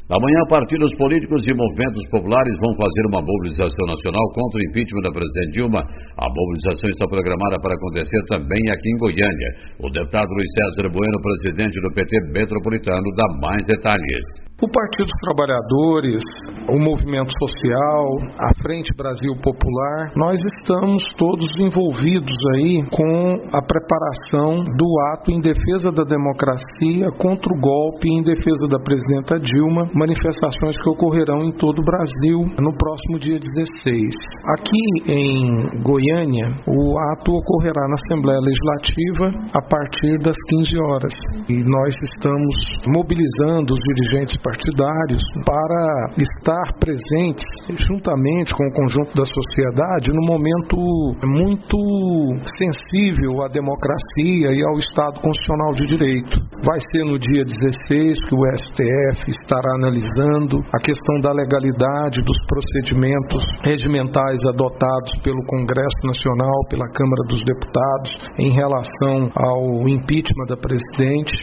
Amanhã, partidos políticos e movimentos populares vão fazer uma mobilização nacional contra o impeachment da presidente Dilma. A mobilização está programada para acontecer também aqui em Goiânia. O deputado Luiz César Bueno, presidente do PT Metropolitano, dá mais detalhes. O Partido dos Trabalhadores, o Movimento Social, a Frente Brasil Popular, nós estamos todos envolvidos aí com a preparação do ato em defesa da democracia contra o golpe, em defesa da presidenta Dilma, manifestações que ocorrerão em todo o Brasil no próximo dia 16. Aqui em Goiânia, o ato ocorrerá na Assembleia Legislativa a partir das 15 horas. E nós estamos mobilizando os dirigentes partidários para estar presentes juntamente com o conjunto da sociedade num momento muito sensível à democracia e ao Estado Constitucional de Direito. Vai ser no dia 16 que o STF estará analisando a questão da legalidade dos procedimentos regimentais adotados pelo Congresso Nacional, pela Câmara dos Deputados, em relação ao impeachment da presidente.